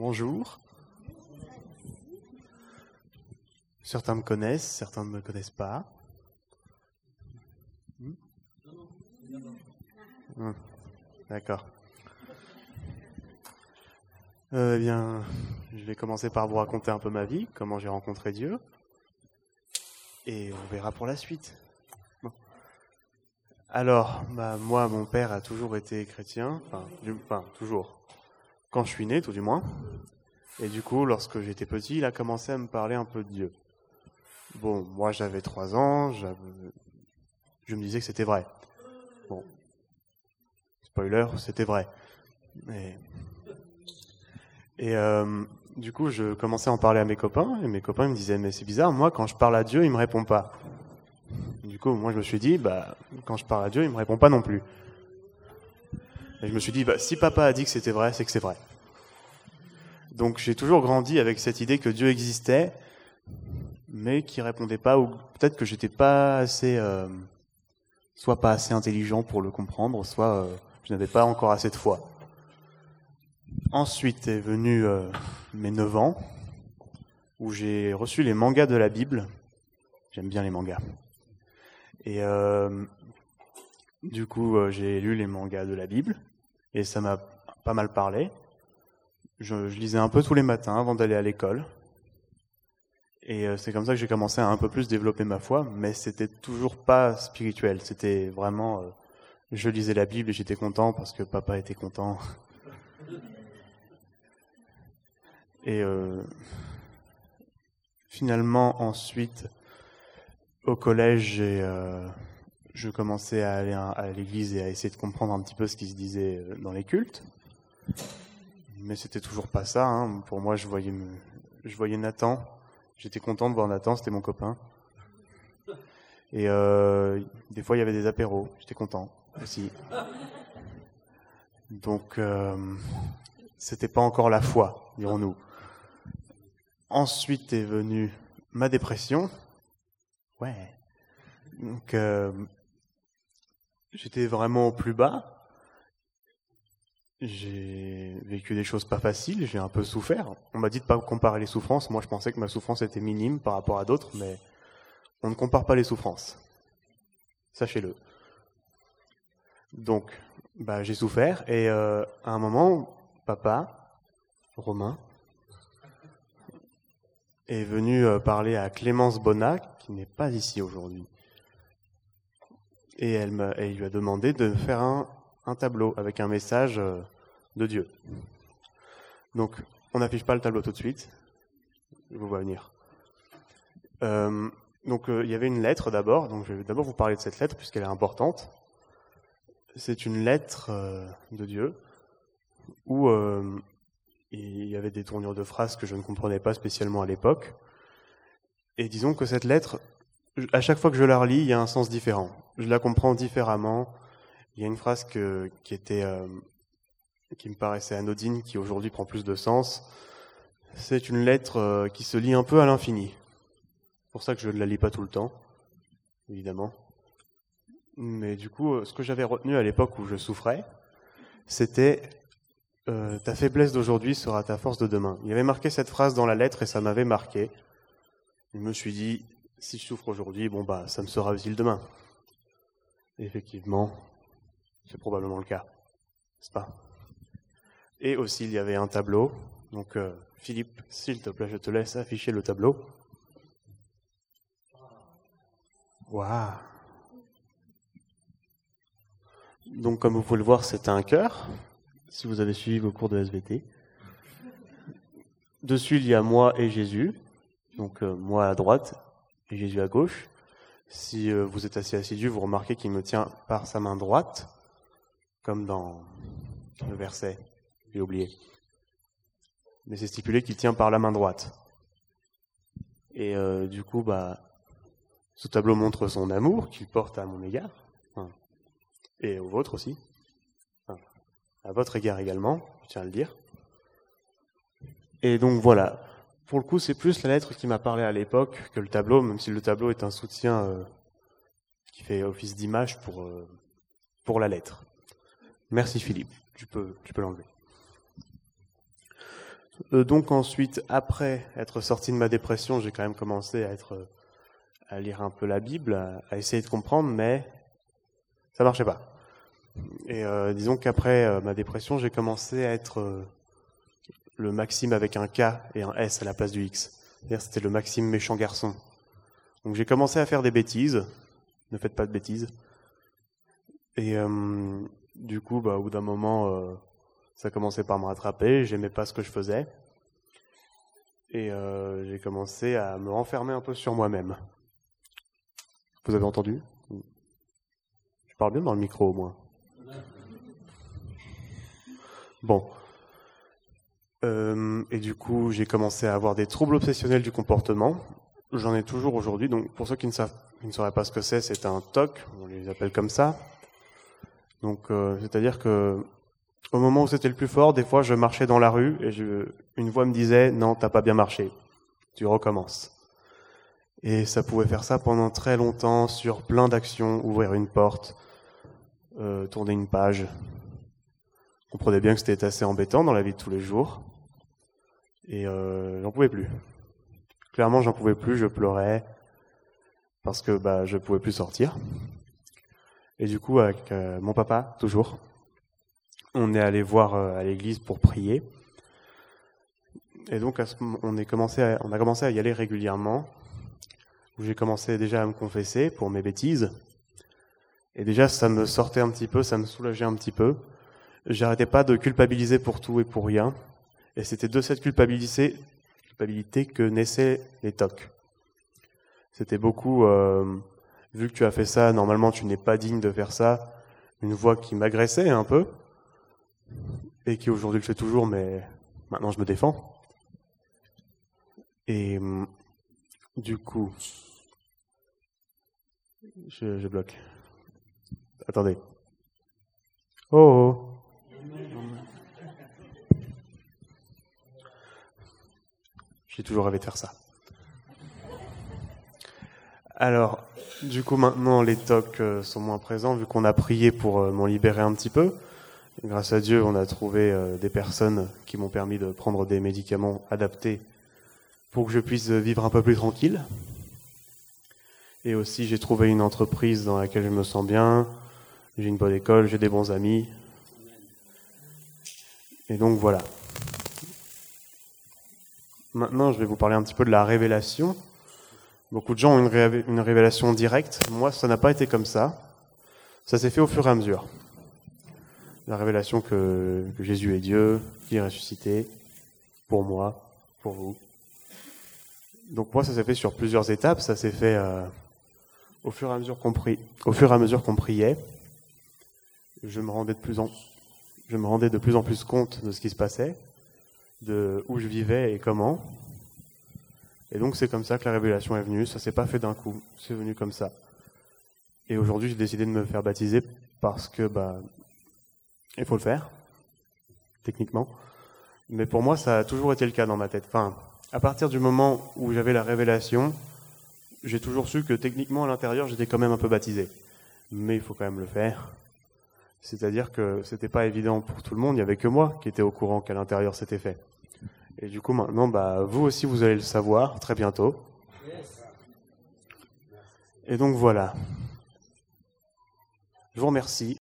bonjour. Certains me connaissent, certains ne me connaissent pas. D'accord. Eh bien, je vais commencer par vous raconter un peu ma vie, comment j'ai rencontré Dieu, et on verra pour la suite. Bon. Alors, moi, mon père a toujours été chrétien, enfin, toujours, quand je suis né, tout du moins. Et du coup, lorsque j'étais petit, il a commencé à me parler un peu de Dieu. Bon, moi, j'avais 3 ans, je me disais que c'était vrai. Bon, spoiler, c'était vrai. Et du coup, je commençais à en parler à mes copains, et mes copains me disaient « Mais c'est bizarre, moi, quand je parle à Dieu, il me répond pas. » Du coup, moi, je me suis dit « Quand je parle à Dieu, il me répond pas non plus. » Et je me suis dit « Si papa a dit que c'était vrai, c'est que c'est vrai. » Donc, j'ai toujours grandi avec cette idée que Dieu existait, mais qu'il répondait pas, ou peut-être que j'étais pas assez... soit pas assez intelligent pour le comprendre, soit je n'avais pas encore assez de foi. Ensuite est venu mes 9 ans, où j'ai reçu les mangas de la Bible. J'aime bien les mangas. Et du coup, j'ai lu les mangas de la Bible, et ça m'a pas mal parlé. Je lisais un peu tous les matins avant d'aller à l'école. Et c'est comme ça que j'ai commencé à un peu plus développer ma foi, mais c'était toujours pas spirituel. C'était vraiment... je lisais la Bible et j'étais content parce que papa était content. Et finalement, ensuite, au collège, je commençais à aller à l'église et à essayer de comprendre un petit peu ce qui se disait dans les cultes. Mais c'était toujours pas ça. Hein. Pour moi, je voyais Nathan. J'étais content de voir Nathan, c'était mon copain. Et des fois, il y avait des apéros. J'étais content aussi. Donc, c'était pas encore la foi, dirons-nous. Ensuite est venue ma dépression. Ouais. Donc, j'étais vraiment au plus bas. J'ai vécu des choses pas faciles, j'ai un peu souffert. On m'a dit de pas comparer les souffrances. Moi, je pensais que ma souffrance était minime par rapport à d'autres, mais on ne compare pas les souffrances. Sachez-le. Donc, j'ai souffert et à un moment, papa, Romain, est venu parler à Clémence Bonnat, qui n'est pas ici aujourd'hui. Et elle lui a demandé de faire un tableau avec un message de Dieu. Donc, on n'affiche pas le tableau tout de suite. Je vous vois venir. Donc, il y avait une lettre d'abord. Donc, je vais d'abord vous parler de cette lettre puisqu'elle est importante. C'est une lettre de Dieu où il y avait des tournures de phrases que je ne comprenais pas spécialement à l'époque. Et disons que cette lettre, à chaque fois que je la relis, il y a un sens différent. Je la comprends différemment. Il y a une phrase qui me paraissait anodine, qui aujourd'hui prend plus de sens. C'est une lettre qui se lit un peu à l'infini. C'est pour ça que je ne la lis pas tout le temps, évidemment. Mais du coup, ce que j'avais retenu à l'époque où je souffrais, c'était « Ta faiblesse d'aujourd'hui sera ta force de demain ». Il y avait marqué cette phrase dans la lettre et ça m'avait marqué. Je me suis dit, si je souffre aujourd'hui, ça me sera utile demain. Et effectivement, c'est probablement le cas, n'est-ce pas ? Et aussi, il y avait un tableau. Donc, Philippe, s'il te plaît, je te laisse afficher le tableau. Waouh ! Donc, comme vous pouvez le voir, c'est un cœur, si vous avez suivi vos cours de SVT. Dessus, il y a moi et Jésus. Donc, moi à droite et Jésus à gauche. Si vous êtes assez assidu, vous remarquez qu'il me tient par sa main droite, comme dans le verset, j'ai oublié. Mais c'est stipulé qu'il tient par la main droite. Et du coup, ce tableau montre son amour qu'il porte à mon égard, et au vôtre aussi, à votre égard également, je tiens à le dire. Et donc voilà, pour le coup, c'est plus la lettre qui m'a parlé à l'époque que le tableau, même si le tableau est un soutien qui fait office d'image pour la lettre. Merci Philippe, tu peux l'enlever. Donc ensuite, après être sorti de ma dépression, j'ai quand même commencé à lire un peu la Bible, à essayer de comprendre, mais ça marchait pas. Et disons qu'après ma dépression, j'ai commencé à être le Maxime avec un K et un S à la place du X. C'est-à-dire c'était le Maxime méchant garçon. Donc j'ai commencé à faire des bêtises. Ne faites pas de bêtises. Et du coup, au bout d'un moment, ça commençait par me rattraper. J'aimais pas ce que je faisais. Et j'ai commencé à me renfermer un peu sur moi-même. Vous avez entendu ? Je parle bien dans le micro au moins. Bon. Et du coup, j'ai commencé à avoir des troubles obsessionnels du comportement. J'en ai toujours aujourd'hui. Donc, pour ceux qui ne sauraient pas ce que c'est un TOC. On les appelle comme ça. Donc, c'est-à-dire que au moment où c'était le plus fort, des fois, je marchais dans la rue et une voix me disait « Non, t'as pas bien marché. Tu recommences. » Et ça pouvait faire ça pendant très longtemps sur plein d'actions, ouvrir une porte, tourner une page. Vous comprenez bien que c'était assez embêtant dans la vie de tous les jours. Et j'en pouvais plus. Clairement, j'en pouvais plus, je pleurais parce que je pouvais plus sortir. Et du coup, avec mon papa, toujours, on est allé voir à l'église pour prier. Et donc, on a commencé à y aller régulièrement. Où j'ai commencé déjà à me confesser pour mes bêtises. Et déjà, ça me sortait un petit peu, ça me soulageait un petit peu. J'arrêtais pas de culpabiliser pour tout et pour rien. Et c'était de cette culpabilité que naissaient les TOC. C'était beaucoup, vu que tu as fait ça, normalement tu n'es pas digne de faire ça, une voix qui m'agressait un peu, et qui aujourd'hui le fait toujours, mais maintenant je me défends. Et du coup, je bloque. Attendez. Oh. J'ai toujours rêvé de faire ça. Alors, du coup, maintenant, les TOC sont moins présents, vu qu'on a prié pour m'en libérer un petit peu. Grâce à Dieu, on a trouvé des personnes qui m'ont permis de prendre des médicaments adaptés pour que je puisse vivre un peu plus tranquille. Et aussi, j'ai trouvé une entreprise dans laquelle je me sens bien. J'ai une bonne école, j'ai des bons amis. Et donc, voilà. Maintenant, je vais vous parler un petit peu de la révélation. Beaucoup de gens ont une révélation directe. Moi, ça n'a pas été comme ça. Ça s'est fait au fur et à mesure. La révélation que Jésus est Dieu, qu'il est ressuscité, pour moi, pour vous. Donc moi, ça s'est fait sur plusieurs étapes. Ça s'est fait au fur et à mesure qu'on priait. Je me rendais de plus en plus compte de ce qui se passait, de où je vivais et comment. Et donc c'est comme ça que la révélation est venue. Ça s'est pas fait d'un coup, c'est venu comme ça. Et aujourd'hui, j'ai décidé de me faire baptiser parce que il faut le faire, techniquement. Mais pour moi, ça a toujours été le cas dans ma tête. Enfin, à partir du moment où j'avais la révélation, j'ai toujours su que techniquement, à l'intérieur, j'étais quand même un peu baptisé. Mais il faut quand même le faire. C'est-à-dire que c'était pas évident pour tout le monde. Il y avait que moi qui était au courant qu'à l'intérieur, c'était fait. Et du coup, maintenant, vous aussi, vous allez le savoir très bientôt. Et donc, voilà. Je vous remercie.